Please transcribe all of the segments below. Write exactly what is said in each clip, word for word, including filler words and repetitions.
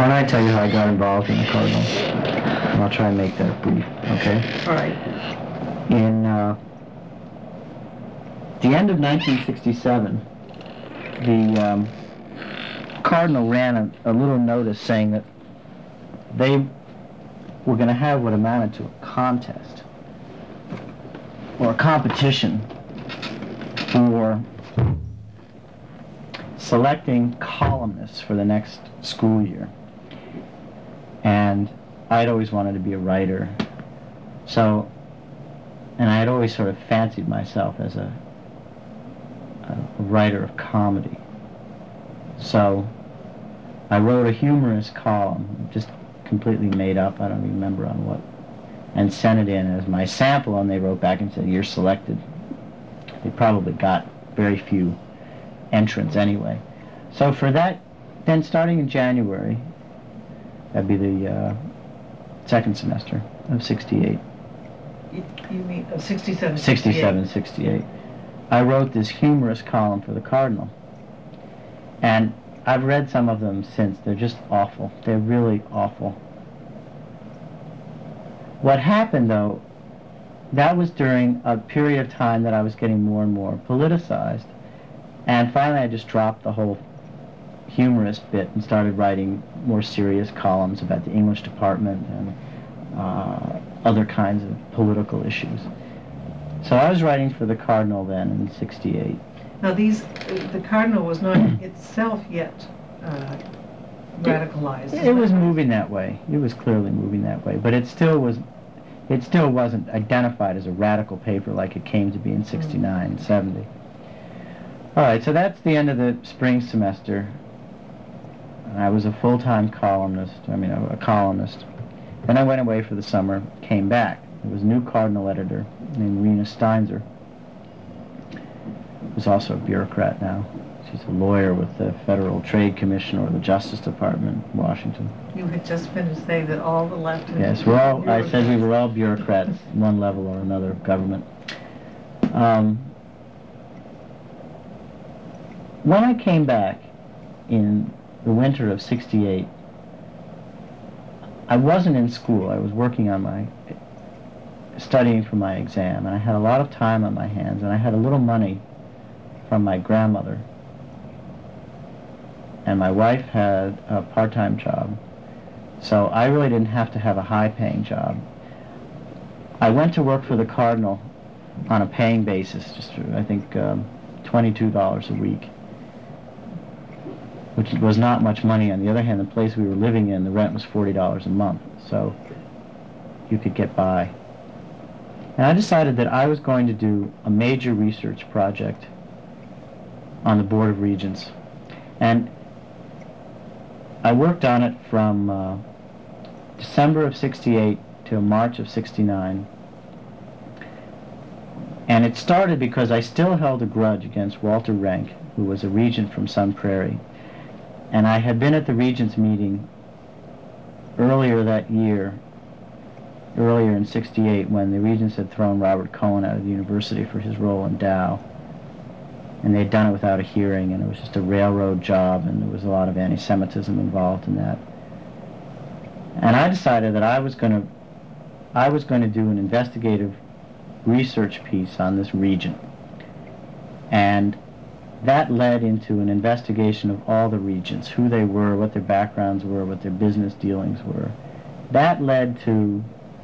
Why don't I tell you how I got involved in the Cardinal? And I'll try and make that brief, okay? All right. In uh, the end of nineteen sixty-seven, the um, Cardinal ran a, a little notice saying that they were going to have what amounted to a contest or a competition for selecting columnists for the next school year. And I'd always wanted to be a writer. So, and I had always sort of fancied myself as a, a writer of comedy. So I wrote a humorous column, just completely made up, I don't even remember on what, and sent it in as my sample, and they wrote back and said, "You're selected." They probably got very few entrants anyway. So for that, then starting in January, that'd be the uh, second semester of sixty-eight. You, you mean of sixty-seven, sixty-seven, sixty-eight. I wrote this humorous column for the Cardinal. And I've read some of them since. They're just awful. They're really awful. What happened, though, that was during a period of time that I was getting more and more politicized. And finally I just dropped the whole humorous bit and started writing more serious columns about the English department and uh, other kinds of political issues. So I was writing for the Cardinal then in sixty-eight. Now these, the Cardinal was not itself yet uh, radicalized. It, it was moving that way. It was clearly moving that way, but it still was. It still wasn't identified as a radical paper like it came to be in sixty-nine and seventy. All right, so that's the end of the spring semester. I was a full-time columnist. I mean, a, a columnist. Then I went away for the summer. Came back. There was a new Cardinal editor named Rena Steinzer, who's also a bureaucrat now. She's a lawyer with the Federal Trade Commission or the Justice Department in Washington. You had just finished saying that all the left... Yes, we're all, I said we were all bureaucrats, one level or another of government. Um, when I came back in the winter of sixty-eight, I wasn't in school. I was working on my, studying for my exam, and I had a lot of time on my hands, and I had a little money from my grandmother. And my wife had a part-time job, so I really didn't have to have a high-paying job. I went to work for the Cardinal on a paying basis, just for, I think, um, twenty-two dollars a week, which was not much money. On the other hand, the place we were living in, the rent was forty dollars a month, so you could get by. And I decided that I was going to do a major research project on the Board of Regents. And I worked on it from uh, December of sixty-eight till March of sixty-nine. And it started because I still held a grudge against Walter Rank, who was a regent from Sun Prairie. And I had been at the Regents meeting earlier that year, earlier in sixty-eight, when the Regents had thrown Robert Cohen out of the university for his role in Dow. And they'd done it without a hearing, and it was just a railroad job, and there was a lot of anti-Semitism involved in that. And I decided that I was going to, I was going to do an investigative research piece on this regent. And that led into an investigation of all the regents, who they were, what their backgrounds were, what their business dealings were. That led to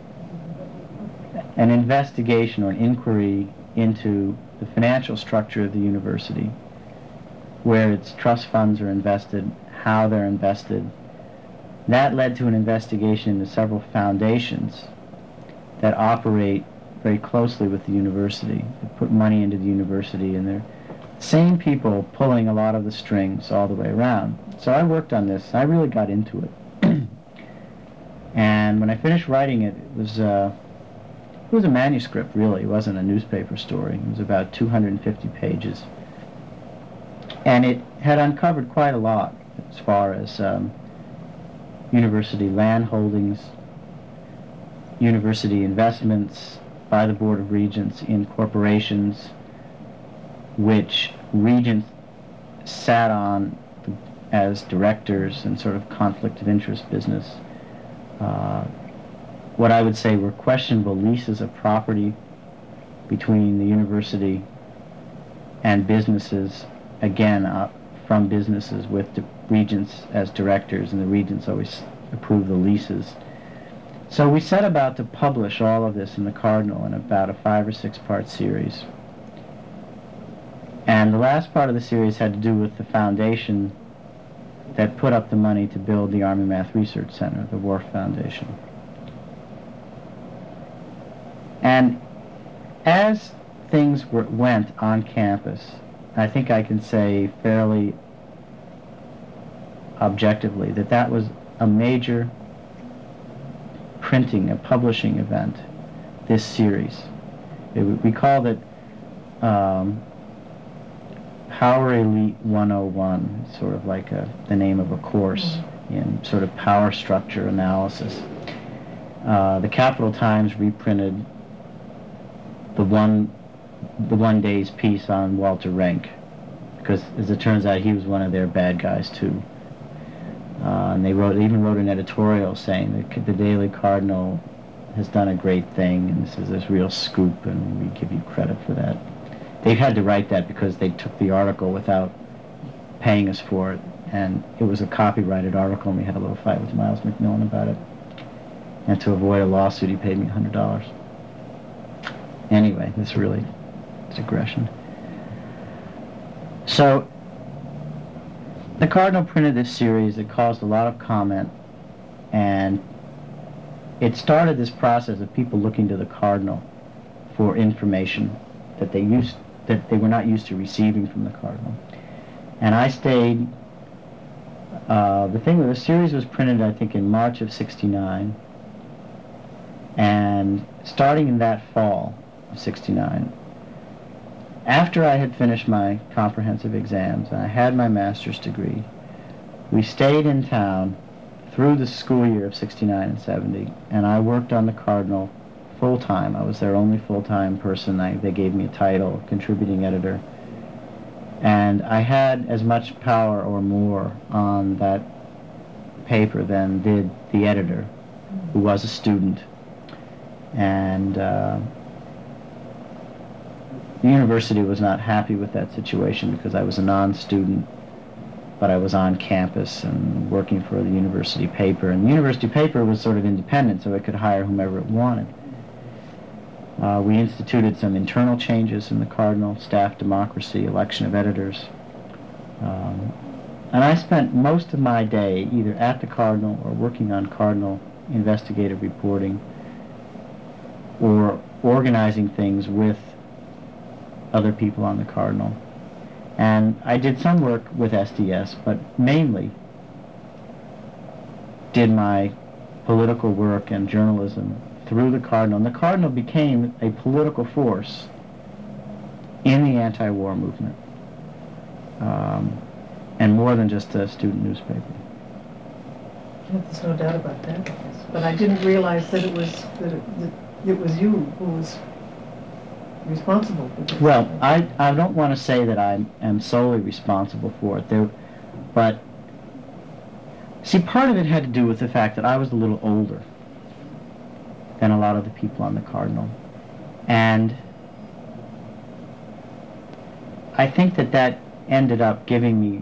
an investigation or an inquiry into the financial structure of the university, where its trust funds are invested, how they're invested. That led to an investigation into several foundations that operate very closely with the university. They put money into the university, and they're the same people pulling a lot of the strings all the way around. So I worked on this. I really got into it. And when I finished writing it, it was uh, It was a manuscript, really. It wasn't a newspaper story. It was about two hundred fifty pages. And it had uncovered quite a lot as far as um, university land holdings, university investments by the Board of Regents in corporations which regents sat on, the as directors and sort of conflict of interest business. Uh, what I would say were questionable leases of property between the university and businesses, again, uh, from businesses with the regents as directors, and the regents always approve the leases. So we set about to publish all of this in the Cardinal in about a five or six part series. And the last part of the series had to do with the foundation that put up the money to build the Army Math Research Center, the Wharf Foundation. And as things were, went on campus, I think I can say fairly objectively that that was a major printing, a publishing event, this series. It, we called it um, Power Elite one oh one, sort of like a, the name of a course mm-hmm. in sort of power structure analysis. Uh, the Capital Times reprinted the one the one day's piece on Walter Rank, because as it turns out he was one of their bad guys too. Uh, and they wrote, they even wrote an editorial saying that the Daily Cardinal has done a great thing, and this is this real scoop, and we give you credit for that. They had to write that because they took the article without paying us for it, and it was a copyrighted article, and we had a little fight with Miles McMillan about it. And to avoid a lawsuit, he paid me one hundred dollars. Anyway, this really is aggression. So, the Cardinal printed this series that caused a lot of comment, and it started this process of people looking to the Cardinal for information that they used that they were not used to receiving from the Cardinal. And I stayed. Uh, the thing with the series was printed, I think, in March of sixty-nine, and starting in that fall of sixty-nine, after I had finished my comprehensive exams and I had my master's degree, we stayed in town through the school year of sixty-nine and seventy, and I worked on the Cardinal full-time. I was their only full-time person. I, they gave me a title, contributing editor. And I had as much power or more on that paper than did the editor, who was a student. And uh, the university was not happy with that situation because I was a non-student, but I was on campus and working for the university paper. And the university paper was sort of independent, so it could hire whomever it wanted. Uh, we instituted some internal changes in the Cardinal, staff democracy, election of editors. Um, and I spent most of my day either at the Cardinal or working on Cardinal investigative reporting or organizing things with other people on the Cardinal. And I did some work with S D S, but mainly did my political work and journalism through the Cardinal. And the Cardinal became a political force in the anti-war movement, um, and more than just a student newspaper. Yeah, there's no doubt about that. But I didn't realize that it was that it, that it was you who was responsible for this. Well, I I don't want to say that I am solely responsible for it. There, but see, part of it had to do with the fact that I was a little older than a lot of the people on the Cardinal. And I think that that ended up giving me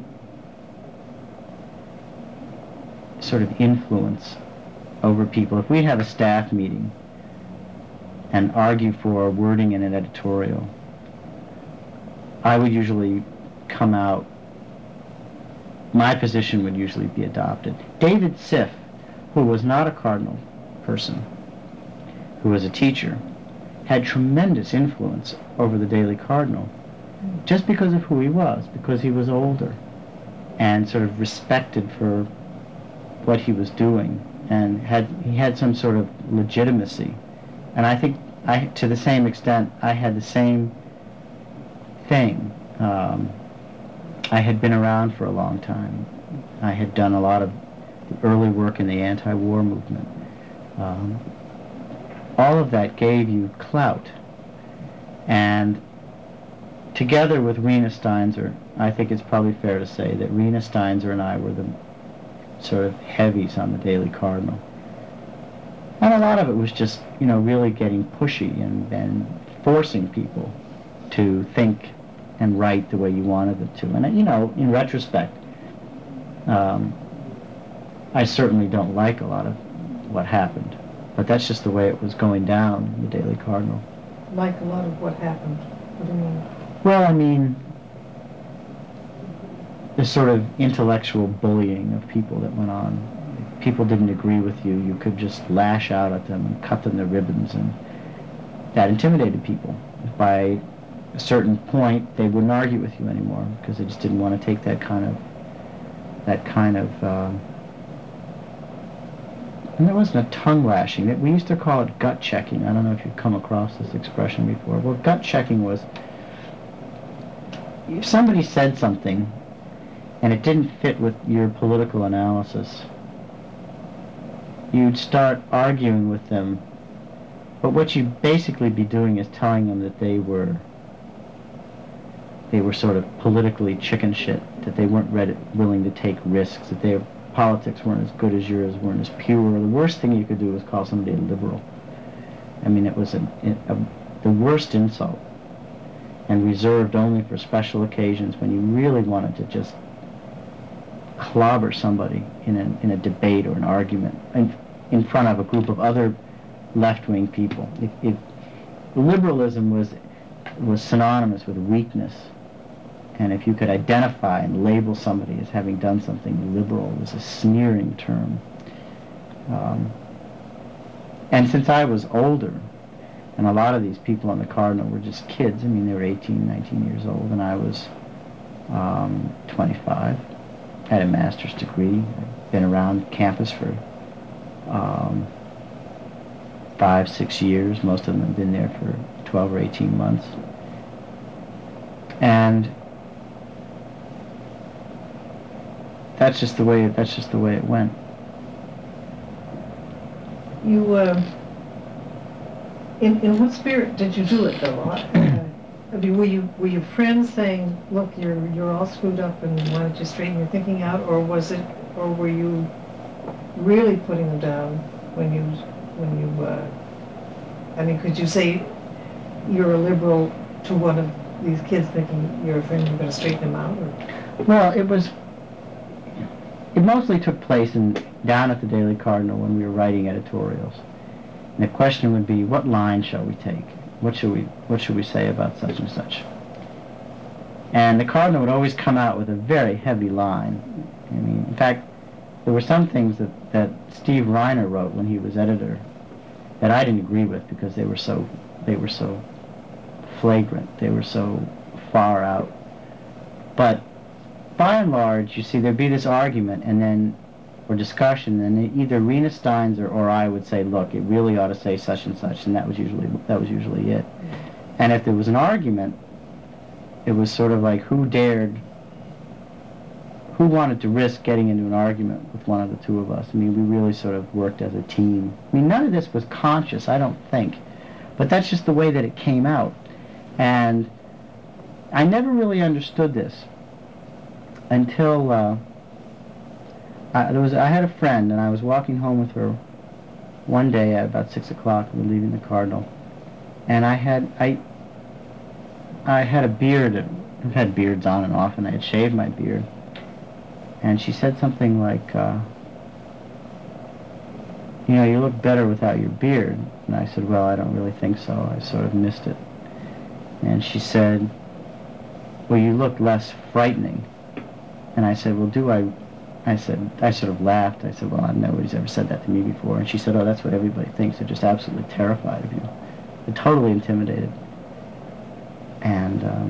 sort of influence over people. If we'd have a staff meeting and argue for wording in an editorial, I would usually come out, my position would usually be adopted. David Siff, who was not a Cardinal person, who was a teacher, had tremendous influence over the Daily Cardinal just because of who he was, because he was older and sort of respected for what he was doing, and had he had some sort of legitimacy. And I think I, to the same extent, I had the same thing. Um, I had been around for a long time. I had done a lot of early work in the anti-war movement. Um, all of that gave you clout. And together with Rena Steinzer, I think it's probably fair to say that Rena Steinzer and I were the sort of heavies on the Daily Cardinal. And a lot of it was just, you know, really getting pushy and, and forcing people to think and write the way you wanted them to. And, you know, in retrospect, um, I certainly don't like a lot of what happened. But that's just the way it was going down in the Daily Cardinal. Like a lot of what happened? What do you mean? Well, I mean, the sort of intellectual bullying of people that went on. If people didn't agree with you, you could just lash out at them and cut them to ribbons, and that intimidated people. By a certain point, they wouldn't argue with you anymore because they just didn't want to take that kind of, that kind of, uh, and there wasn't a tongue lashing. We used to call it gut checking. I don't know if you've come across this expression before. Well, gut checking was, if somebody said something and it didn't fit with your political analysis, you'd start arguing with them. But what you'd basically be doing is telling them that they were they were sort of politically chicken shit, that they weren't ready, willing to take risks, that their politics weren't as good as yours, weren't as pure. The worst thing you could do was call somebody a liberal. I mean, it was a, a, the worst insult, and reserved only for special occasions when you really wanted to just clobber somebody in a, in a debate or an argument in, in front of a group of other left-wing people. If, if liberalism was was synonymous with weakness, and if you could identify and label somebody as having done something liberal, it was a sneering term. Um, and since I was older, and a lot of these people on the Cardinal were just kids, I mean, they were eighteen, nineteen years old, and I was um, twenty-five. I had a master's degree. I'd been around campus for um, five, six years. Most of them have been there for twelve or eighteen months. And that's just the way, that's just the way it went. You, uh, in, in what spirit did you do it, though? Uh, I mean, were you, were your friends saying, look, you're, you're all screwed up and why don't you straighten your thinking out? Or was it, or were you really putting them down when you, when you, uh, I mean, could you say you're a liberal to one of these kids thinking you're afraid you're going to straighten them out? Or? Well, it was, it mostly took place in, down at the Daily Cardinal when we were writing editorials. And the question would be, what line shall we take? What should we, what should we say about such and such? And the Cardinal would always come out with a very heavy line. I mean, in fact, there were some things that, that Steve Reiner wrote when he was editor that I didn't agree with because they were so, they were so flagrant, they were so far out. But by and large, you see, there'd be this argument and then, or discussion, and either Rena Steinzer or I would say, look, it really ought to say such and such, and that was usually, that was usually it. And if there was an argument, it was sort of like who dared, who wanted to risk getting into an argument with one of the two of us. I mean, we really sort of worked as a team. I mean, none of this was conscious, I don't think, but that's just the way that it came out. And I never really understood this until uh, I, there was, I had a friend, and I was walking home with her one day at about six o'clock. We were leaving the Cardinal, and I had I I had a beard. I've had beards on and off, and I had shaved my beard. And she said something like, uh, "You know, you look better without your beard." And I said, "Well, I don't really think so. I sort of missed it." And she said, "Well, you look less frightening." And I said, "Well, do I?" I said, I sort of laughed. I said, "Well, nobody's ever said that to me before." And she said, "Oh, that's what everybody thinks. They're just absolutely terrified of you. They're totally intimidated." And um,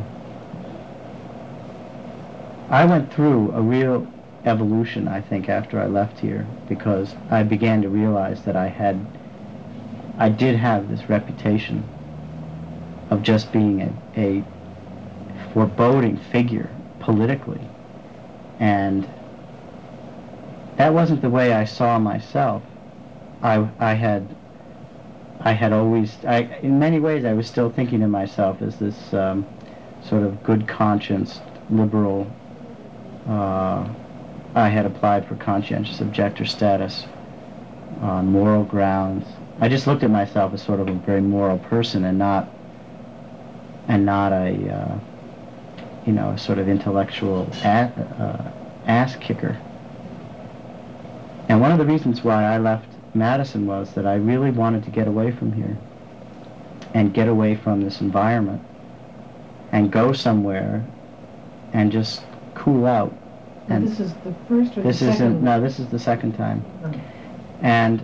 I went through a real evolution, I think, after I left here, because I began to realize that I had, I did have this reputation of just being a, a foreboding figure politically. And that wasn't the way I saw myself. I, I had, I had always, I, in many ways I was still thinking of myself as this um, sort of good conscience, liberal. Uh, I had applied for conscientious objector status on moral grounds. I just looked at myself as sort of a very moral person and not and not a uh, you know a sort of intellectual ass, uh, ass kicker. And one of the reasons why I left Madison was that I really wanted to get away from here and get away from this environment and go somewhere and just cool out. And this is the first or this the second? Isn't, no, this is the second time. Oh. And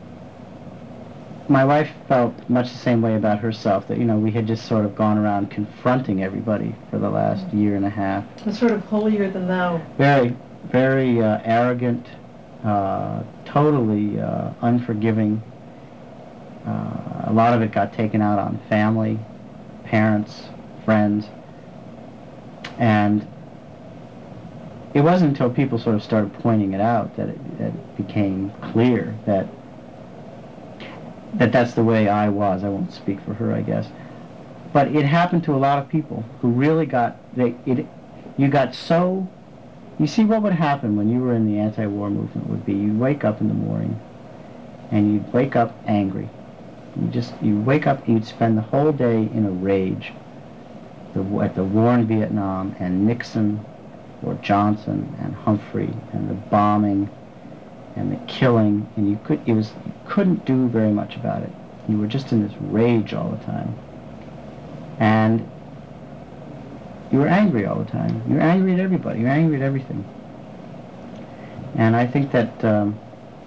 my wife felt much the same way about herself, that, you know, we had just sort of gone around confronting everybody for the last mm-hmm. year and a half. And sort of holier than thou. Very, very uh, arrogant, uh, totally uh, unforgiving. Uh, a lot of it got taken out on family, parents, friends. And it wasn't until people sort of started pointing it out that it, that it became clear that that that's the way I was. I won't speak for her, I guess. But it happened to a lot of people who really got, they, it, you got so, you see what would happen when you were in the anti-war movement would be you'd wake up in the morning and you'd wake up angry. You just, you wake up and you'd spend the whole day in a rage the, at the war in Vietnam and Nixon or Johnson and Humphrey and the bombing and the killing, and you could it was you couldn't do very much about it. You were just in this rage all the time, and you were angry all the time. You were angry at everybody. You were angry at everything. And I think that um,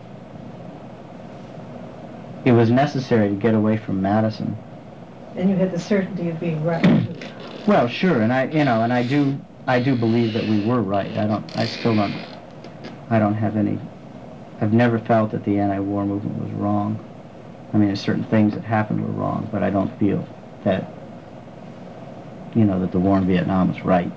it was necessary to get away from Madison. And you had the certainty of being right. Well, sure, and I you know, and I do I do believe that we were right. I don't. I still don't. I don't have any. I've never felt that the anti-war movement was wrong. I mean, there's certain things that happened were wrong, but I don't feel that, you know, that the war in Vietnam was right.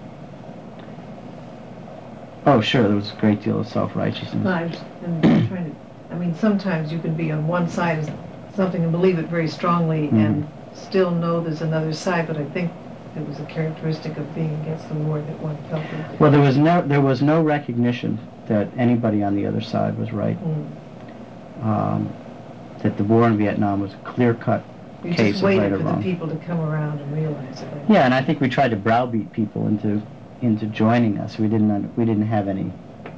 Oh, sure, there was a great deal of self-righteousness. No, I was I'm trying to, I mean, sometimes you can be on one side of something and believe it very strongly mm-hmm. and still know there's another side, but I think it was a characteristic of being against the war that one felt it. Well, there was no, there was no recognition that anybody on the other side was right. Mm. Um, that the war in Vietnam was a clear-cut you case just of right waited or for wrong. The people to come around and realize it. Yeah, and I think we tried to browbeat people into into joining us. We didn't we didn't have any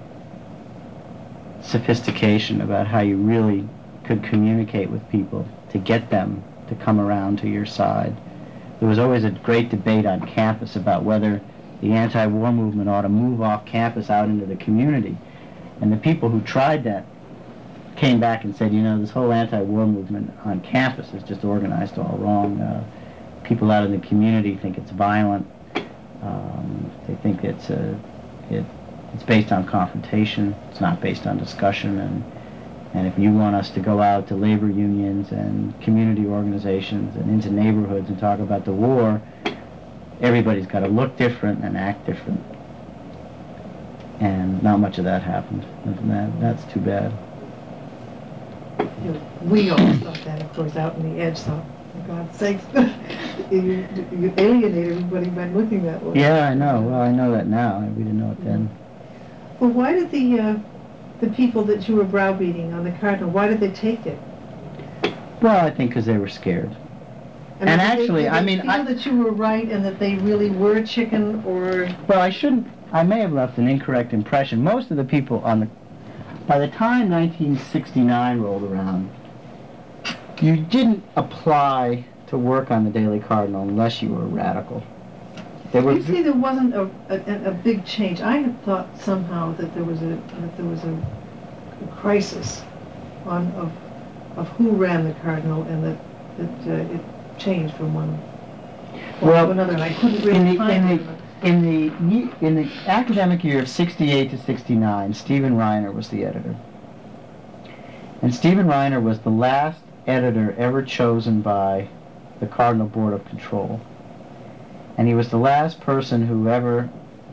sophistication about how you really could communicate with people to get them to come around to your side. There was always a great debate on campus about whether the anti-war movement ought to move off campus out into the community. And the people who tried that came back and said, you know, this whole anti-war movement on campus is just organized all wrong. Uh, people out in the community think it's violent. Um, they think it's a, it, it's based on confrontation. It's not based on discussion. And and if you want us to go out to labor unions and community organizations and into neighborhoods and talk about the war, everybody's got to look different and act different. And not much of that happened. And that, that's too bad. You know, we always thought that, of course, out in the edge, thought, for God's sakes, you, you alienate everybody by looking that way. Yeah, I know. Well, I know that now. We didn't know it then. Well, why did the uh, the people that you were browbeating on the Cardinal, why did they take it? Well, I think because they were scared. I mean, and did actually, they, did I they mean, feel I, that you were right and that they really were chicken, or? Well, I shouldn't. I may have left an incorrect impression. Most of the people on the, by the time nineteen sixty-nine rolled around, you didn't apply to work on the Daily Cardinal unless you were a radical. There were. You see, there wasn't a, a, a big change. I had thought somehow that there was a that there was a, a crisis on of of who ran the Cardinal, and that that uh, it changed from one well, to another. And I couldn't really in the, find in it. the, in the in the academic year of sixty-eight to sixty-nine, Stephen Reiner was the editor, and Stephen Reiner was the last editor ever chosen by the Cardinal Board of Control. And he was the last person who ever,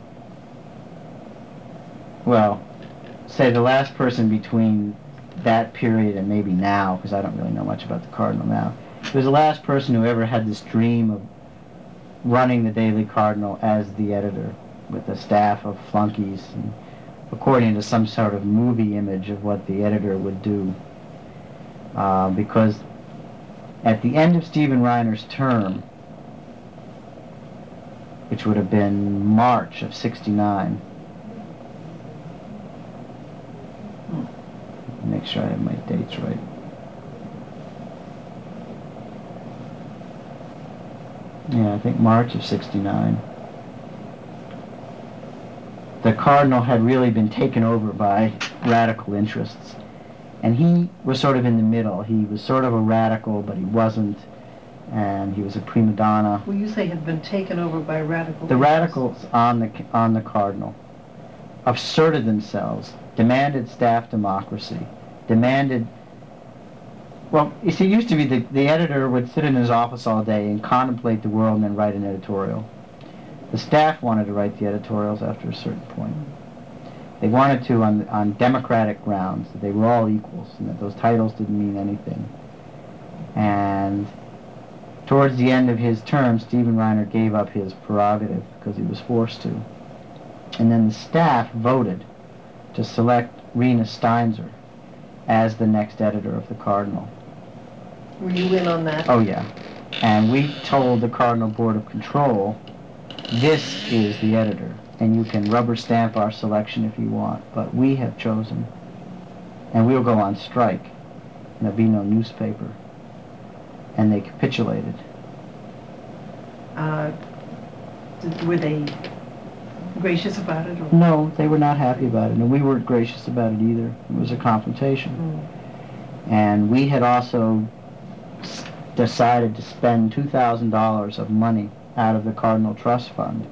well, say the last person between that period and maybe now, because I don't really know much about the Cardinal now. He was the last person who ever had this dream of running the Daily Cardinal as the editor, with a staff of flunkies, and according to some sort of movie image of what the editor would do. Uh, because at the end of Stephen Reiner's term, which would have been March of sixty-nine, make sure I have my dates right. Yeah, I think March of sixty-nine. The Cardinal had really been taken over by radical interests. And he was sort of in the middle. He was sort of a radical, but he wasn't. And he was a prima donna. Well, you say had been taken over by radical The interests. radicals on the, on the Cardinal asserted themselves, demanded staff democracy, demanded... Well, you see, it used to be the, the editor would sit in his office all day and contemplate the world and then write an editorial. The staff wanted to write the editorials after a certain point. They wanted to on, on democratic grounds, that they were all equals and that those titles didn't mean anything. And towards the end of his term, Stephen Reiner gave up his prerogative because he was forced to. And then the staff voted to select Rena Steinzer as the next editor of the Cardinal. Were you in on that? Oh, yeah. And we told the Cardinal Board of Control, this is the editor, and you can rubber stamp our selection if you want, but we have chosen, and we'll go on strike, and there'll be no newspaper. And they capitulated. Uh, did, were they gracious about it? Or? No, they were not happy about it, and we weren't gracious about it either. It was a confrontation. Mm. And we had also s decided to spend two thousand dollars of money out of the Cardinal Trust Fund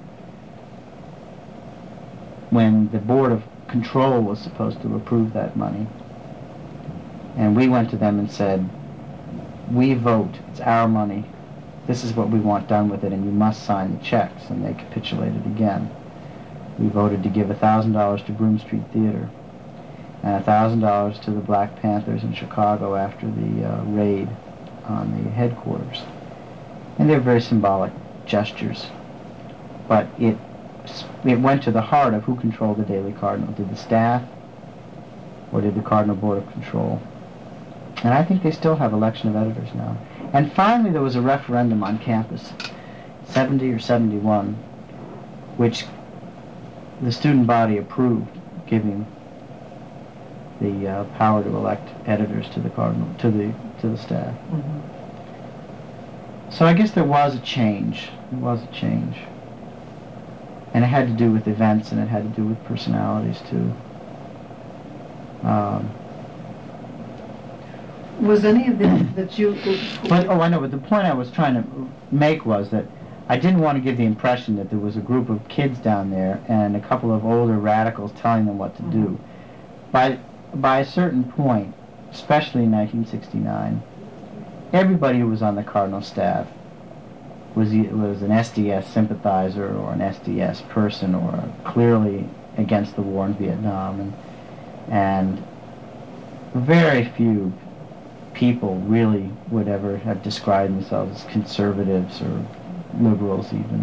when the Board of Control was supposed to approve that money. And we went to them and said, we vote, it's our money, this is what we want done with it, and you must sign the checks. And they capitulated again. We voted to give one thousand dollars to Broome Street Theater and one thousand dollars to the Black Panthers in Chicago after the uh, raid on the headquarters. And they're very symbolic gestures. But it, it went to the heart of who controlled the Daily Cardinal. Did the staff or did the Cardinal Board of Control? And I think they still have election of editors now. And finally there was a referendum on campus, seventy or seventy-one, which the student body approved, giving the uh, power to elect editors to the Cardinal, to the to the staff. Mm-hmm. So I guess there was a change. There was a change, and it had to do with events, and it had to do with personalities too. Um, was any of this that you? But, oh, I know. But the point I was trying to make was that I didn't want to give the impression that there was a group of kids down there and a couple of older radicals telling them what to mm-hmm. do. By by a certain point, especially in nineteen sixty-nine, everybody who was on the Cardinal staff was was an S D S sympathizer or an S D S person or clearly against the war in Vietnam, and and very few people really would ever have described themselves as conservatives or liberals even.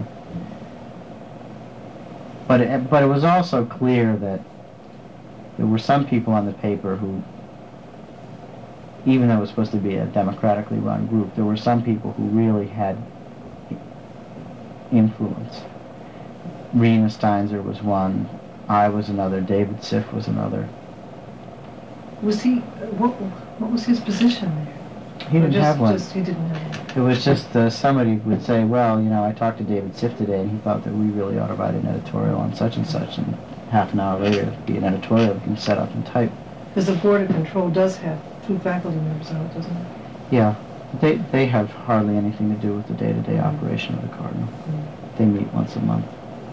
But it, but it was also clear that there were some people on the paper who, even though it was supposed to be a democratically run group, there were some people who really had influence. Rena Steinzer was one, I was another, David Siff was another. Was he, what, what was his position there? He didn't just, have one. Just, he didn't have one. It was just uh, somebody would say, well, you know, I talked to David Siff today and he thought that we really ought to write an editorial on such and such, and half an hour later it'd be an editorial you can set up and type. Because the Board of Control does have two faculty members on it, doesn't it? Yeah. They, they have hardly anything to do with the day-to-day mm-hmm. operation of the Cardinal. Mm-hmm. They meet once a month.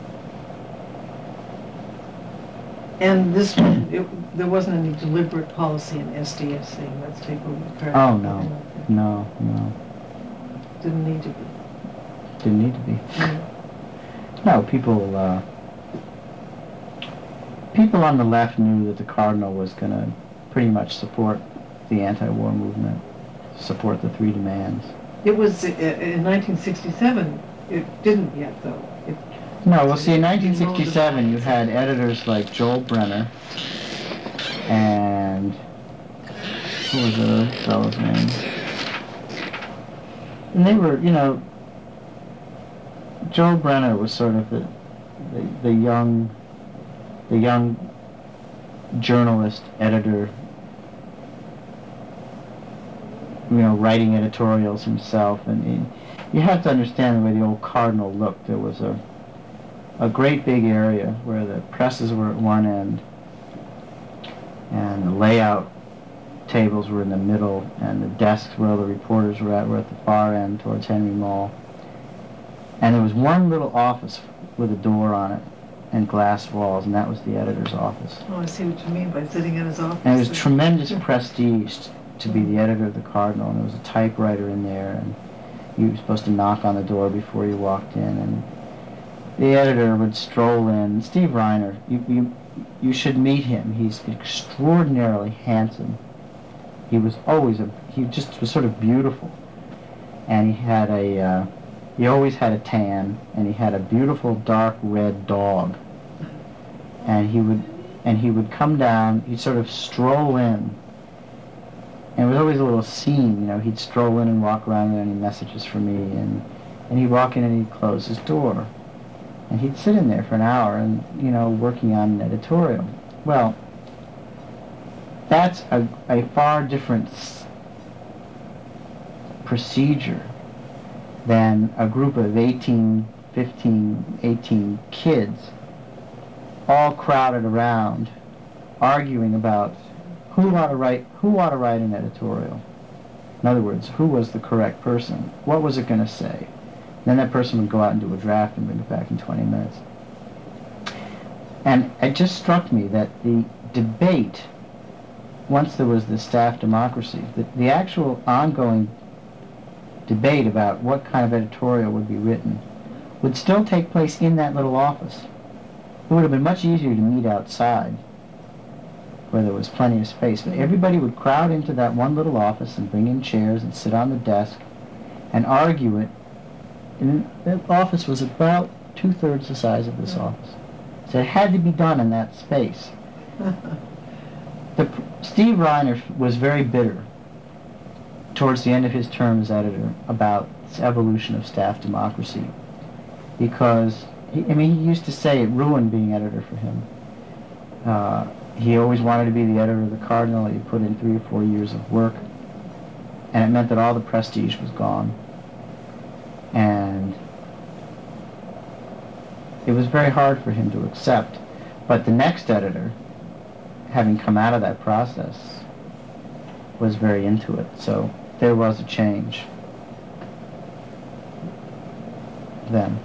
And this one, it, there wasn't any deliberate policy in S D S saying, let's take over the Cardinal. Oh, no. No, no. Didn't need to be. Didn't need to be. Mm-hmm. No, people, uh, people on the left knew that the Cardinal was going to pretty much support the anti-war movement, support the three demands. It was, uh, in nineteen sixty-seven, it didn't yet, though. It, No, well, see, in nineteen sixty-seven, you had editors like Joel Brenner and what was the other fellow's name? And they were, you know, Joel Brenner was sort of the the, the young the young journalist editor, you know, writing editorials himself, and he, you have to understand the way the old Cardinal looked. There was a a great big area where the presses were at one end, and the layout tables were in the middle, and the desks where all the reporters were at were at the far end towards Henry Mall. And there was one little office with a door on it and glass walls, and that was the editor's office. Oh, I see what you mean by sitting in his office. And it was tremendous prestige to be the editor of the Cardinal, and there was a typewriter in there, and you were supposed to knock on the door before you walked in, and the editor would stroll in. Steve Reiner, you, you, you should meet him. He's extraordinarily handsome. He was always a, he just was sort of beautiful. And he had a, uh, he always had a tan, and he had a beautiful dark red dog. And he would, and he would come down, he'd sort of stroll in. And it was always a little scene, you know, he'd stroll in and walk around with any messages for me, and, and he'd walk in and he'd close his door. And he'd sit in there for an hour and, you know, working on an editorial. Well, that's a, a far different s- procedure than a group of eighteen, fifteen, eighteen kids all crowded around arguing about who ought to write, who ought to write an editorial. In other words, who was the correct person? What was it going to say? Then that person would go out and do a draft and bring it back in twenty minutes. And it just struck me that the debate, once there was the staff democracy, the, the actual ongoing debate about what kind of editorial would be written would still take place in that little office. It would have been much easier to meet outside where there was plenty of space, but everybody would crowd into that one little office and bring in chairs and sit on the desk and argue it. And the office was about two-thirds the size of this office. So it had to be done in that space. The, Steve Reiner was very bitter towards the end of his term as editor about this evolution of staff democracy, because, he, I mean, he used to say it ruined being editor for him. Uh, he always wanted to be the editor of the Cardinal. He put in three or four years of work, and it meant that all the prestige was gone. And it was very hard for him to accept. But the next editor, having come out of that process, was very into it. So there was a change then.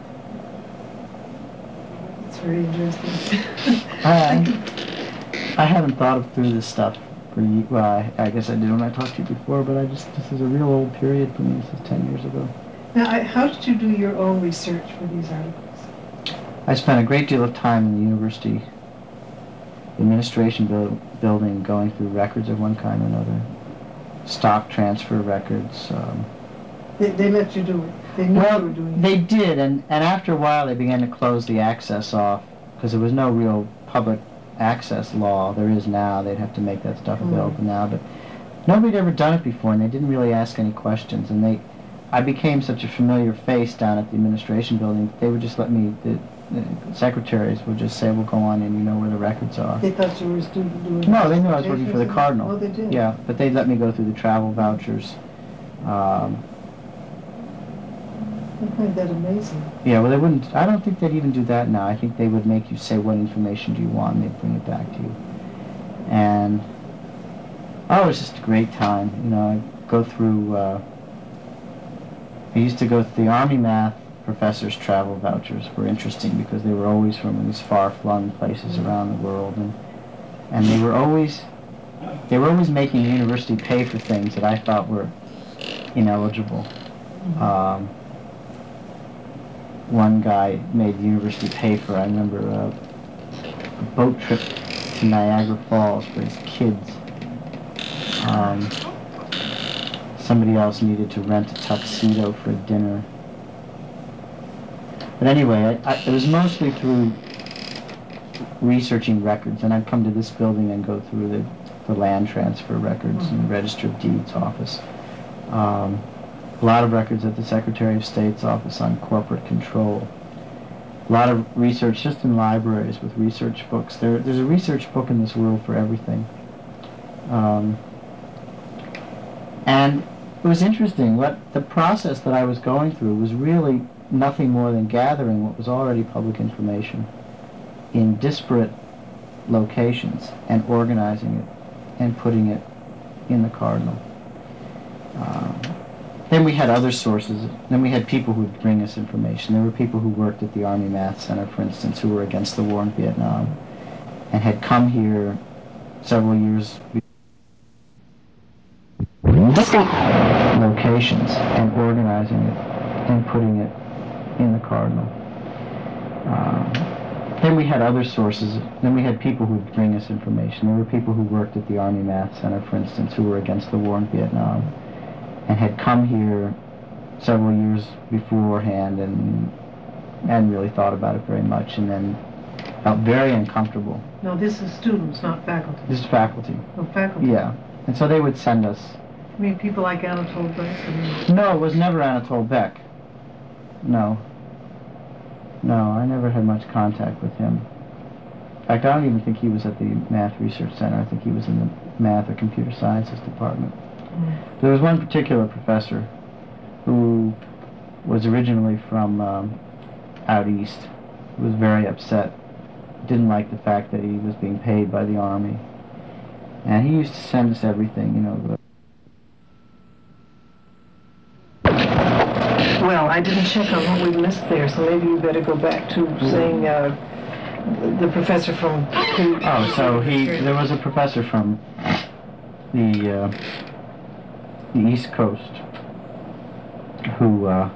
It's very interesting. I, I haven't thought of through this stuff for ye- well, I, I guess I did when I talked to you before, but I just, this is a real old period for me. This is ten years ago. Now, I, how did you do your own research for these articles? I spent a great deal of time in the university administration build, building, going through records of one kind or another, stock transfer records. Um, They, they let you do it. They knew well, you were doing they it. did, and, and after a while they began to close the access off because there was no real public access law. There is now. They'd have to make that stuff available mm. now, but nobody had ever done it before, and they didn't really ask any questions. And they, I became such a familiar face down at the administration building. They would just let me. The, the secretaries would just say, "Well, go on in. You know where the records are." They thought you were a student doing. No, they knew I was working for the Cardinal. Oh, they did. Yeah, but they'd let me go through the travel vouchers. Um, I find that amazing. Yeah, well, they wouldn't. I don't think they'd even do that now. I think they would make you say what information do you want, and they'd bring it back to you. And oh, it was just a great time. You know, I go through. Uh, I used to go through the Army math professors' travel vouchers. Were interesting because they were always from these far-flung places around the world, and and they were always they were always making the university pay for things that I thought were ineligible. Mm-hmm. Um, one guy made the university pay for, I remember, uh, a boat trip to Niagara Falls for his kids. Um, somebody else needed to rent a tuxedo for dinner. But anyway, I, I, it was mostly through researching records, and I'd come to this building and go through the, the land transfer records mm-hmm. and Register of Deeds office. Um, a lot of records at the Secretary of State's office on corporate control. A lot of research just in libraries with research books. There, there's a research book in this world for everything. Um, and it was interesting. What the process that I was going through was really nothing more than gathering what was already public information in disparate locations and organizing it and putting it in the Cardinal. Um, then we had other sources. Then we had people who would bring us information. There were people who worked at the Army Math Center, for instance, who were against the war in Vietnam and had come here several years distant locations and organizing it and putting it in the Cardinal. Um, then we had other sources. Then we had people who would bring us information. There were people who worked at the Army Math Center, for instance, who were against the war in Vietnam and had come here several years beforehand and hadn't really thought about it very much, and then felt very uncomfortable. No, this is students, not faculty. This is faculty. Oh, faculty. Yeah. And so they would send us. I mean, people like Anatole Beck? I mean... No, it was never Anatole Beck. No. No, I never had much contact with him. In fact, I don't even think he was at the Math Research Center. I think he was in the Math or Computer Sciences department. Mm. There was one particular professor who was originally from um, out east, who was very upset, didn't like the fact that he was being paid by the Army. And he used to send us everything, you know. The Well, I didn't check on what we missed there, so maybe you better go back to saying uh, the professor from... Oh, so he, there was a professor from the, uh, the East Coast who uh,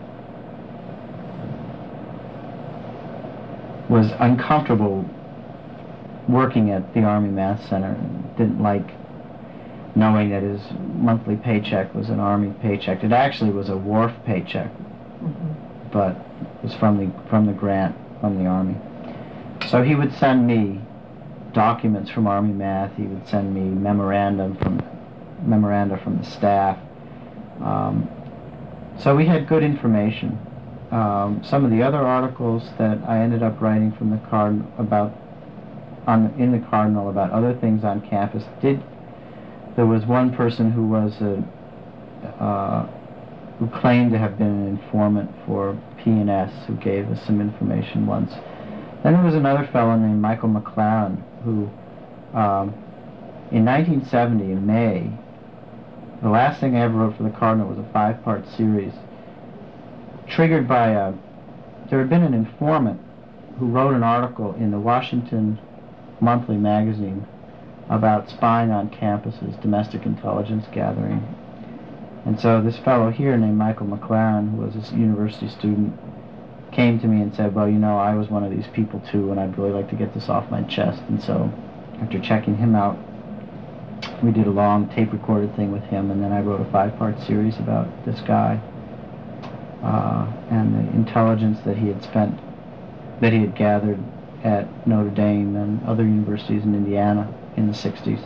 was uncomfortable working at the Army Math Center and didn't like knowing that his monthly paycheck was an Army paycheck. It actually was a wharf paycheck, mm-hmm. but it was from the from the grant from the Army. So he would send me documents from Army Math. He would send me memorandum from memoranda from the staff. Um, so we had good information. Um, some of the other articles that I ended up writing from the Card about on in the Cardinal about other things on campus did. There was one person who was a, uh, who claimed to have been an informant for P and S, who gave us some information once. Then there was another fellow named Michael McLaren, who, um, in nineteen seventy, in May, the last thing I ever wrote for the Cardinal was a five-part series, triggered by a, there had been an informant who wrote an article in the Washington Monthly magazine about spying on campuses, domestic intelligence gathering. And so this fellow here named Michael McLaren, who was a university student, came to me and said, well, you know, I was one of these people too, and I'd really like to get this off my chest. And so after checking him out, we did a long tape-recorded thing with him, and then I wrote a five-part series about this guy uh, and the intelligence that he had spent, that he had gathered at Notre Dame and other universities in Indiana in the sixties.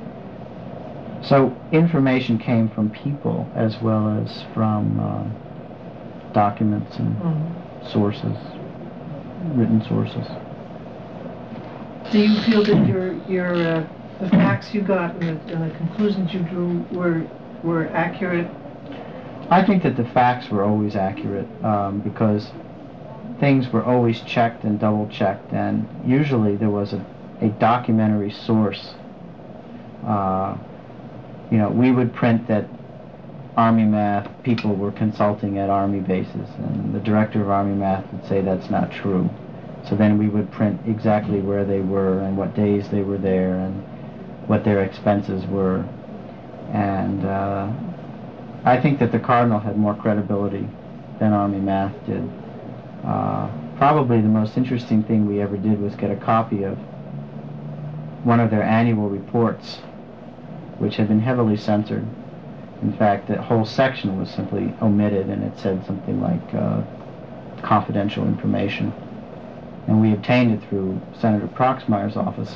So information came from people as well as from uh, documents and mm-hmm. sources, written sources. Do you feel that your your uh, the facts you got and the, and the conclusions you drew were were accurate? I think that the facts were always accurate um, because things were always checked and double-checked, and usually there was a, a documentary source. Uh, you know, we would print that Army Math people were consulting at Army bases, and the director of Army Math would say that's not true. So then we would print exactly where they were and what days they were there and what their expenses were. And uh, I think that the Cardinal had more credibility than Army Math did. Uh, probably the most interesting thing we ever did was get a copy of one of their annual reports, which had been heavily censored. In fact, that whole section was simply omitted, and it said something like, uh, confidential information. And we obtained it through Senator Proxmire's office.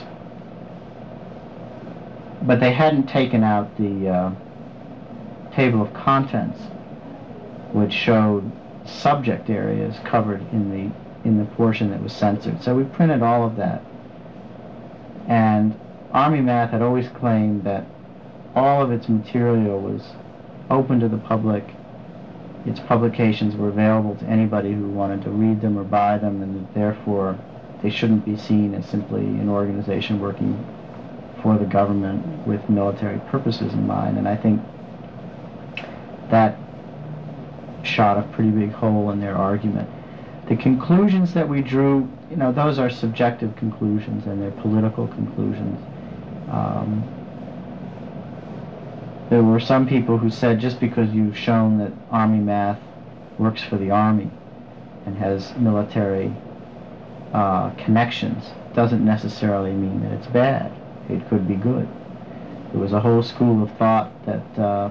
But they hadn't taken out the uh, table of contents, which showed subject areas covered in the in the portion that was censored. So we printed all of that. And Army Math had always claimed that all of its material was open to the public. Its publications were available to anybody who wanted to read them or buy them, and that therefore they shouldn't be seen as simply an organization working for the government with military purposes in mind. And I think that shot a pretty big hole in their argument. The conclusions that we drew, you know, those are subjective conclusions, and they're political conclusions. Um, there were some people who said just because you've shown that Army Math works for the Army and has military uh, connections doesn't necessarily mean that it's bad. It could be good. There was a whole school of thought that uh,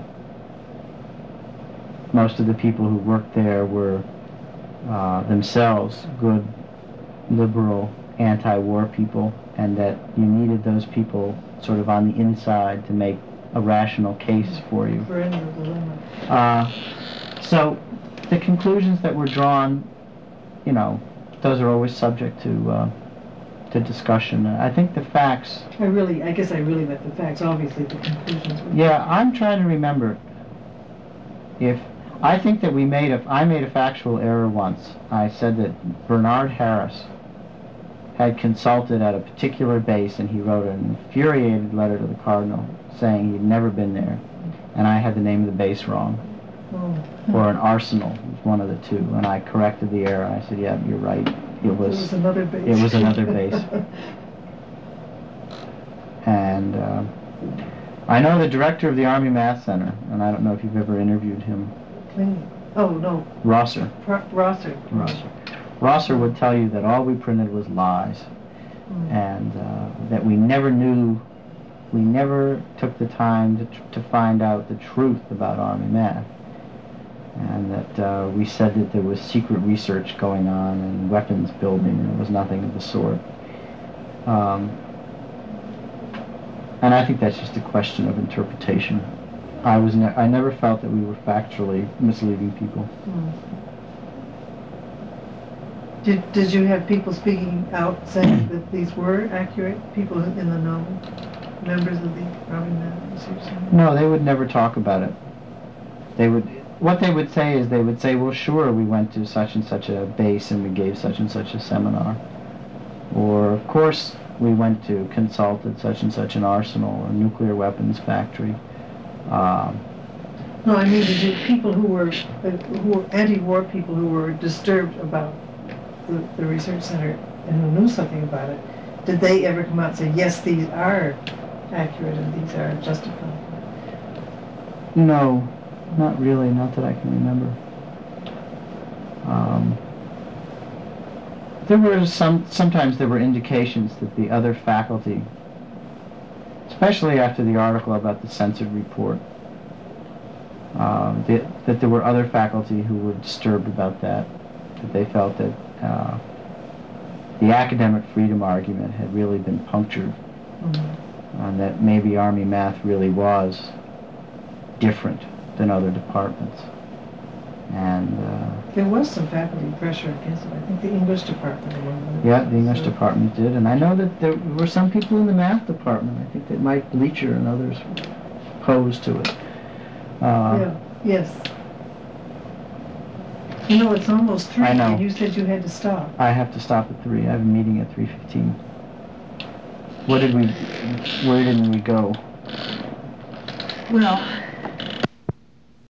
most of the people who worked there were uh, themselves good, liberal, anti-war people, and that you needed those people sort of on the inside to make a rational case for you. Uh, so the conclusions that were drawn, you know, those are always subject to uh, to discussion. I think the facts... I really, I guess I really meant the facts. Obviously the conclusions were... Yeah, I'm trying to remember if... I think that we made a... I made a factual error once. I said that Bernard Harris had consulted at a particular base, and he wrote an infuriated letter to the Cardinal saying he'd never been there, and I had the name of the base wrong. Oh. Or an arsenal, it was one of the two, and I corrected the error. I said, yeah, you're right. It was, it was another base. It was another base. And uh, I know the director of the Army Math Center, and I don't know if you've ever interviewed him. Oh, no. Rosser. Pro- Rosser. Rosser. Rosser would tell you that all we printed was lies, mm. and uh, that we never knew, we never took the time to, tr- to find out the truth about Army Math. And that uh, we said that there was secret research going on and weapons building, and there was nothing of the sort. Um, and I think that's just a question of interpretation. I was ne- I never felt that we were factually misleading people. Mm. Did Did you have people speaking out saying that these were accurate? People in the know, members of the Army Math Research Center? No, they would never talk about it. They would. What they would say is they would say, well, sure, we went to such and such a base and we gave such and such a seminar. Or, of course, we went to consult at such and such an arsenal or nuclear weapons factory. Um, no, I mean, did people who were, uh, who were anti-war people who were disturbed about the, the research center and who knew something about it, did they ever come out and say, yes, these are accurate and these are justified? No. Not really, not that I can remember. Um, there were some, sometimes there were indications that the other faculty, especially after the article about the censored report, um, the, that there were other faculty who were disturbed about that, that they felt that uh, the academic freedom argument had really been punctured, mm-hmm. and that maybe Army Math really was different than other departments. And uh, there was some faculty pressure against it. I think the English department among them. Yeah, the English so. department did, and I know that there were some people in the math department. I think that Mike Bleacher and others opposed to it. Uh, yeah. Yes. You know, it's almost three, I know. And you said you had to stop. I have to stop at three. I have a meeting at three fifteen. What did we? Where didn't we go? Well.